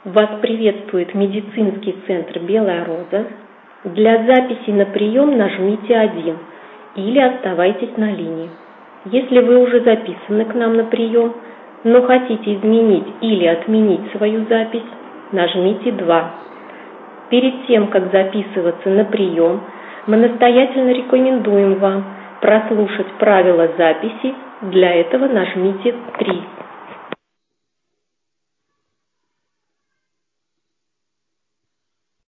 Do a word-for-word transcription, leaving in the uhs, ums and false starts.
Вас приветствует медицинский центр «Белая роза». Для записи на прием нажмите один или оставайтесь на линии. Если вы уже записаны к нам на прием, но хотите изменить или отменить свою запись, нажмите два. Перед тем, как записываться на прием, мы настоятельно рекомендуем вам прослушать правила записи. Для этого нажмите три.